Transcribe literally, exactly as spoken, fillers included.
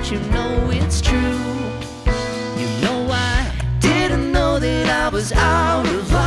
but you know it's true. You know I didn't know that I was out of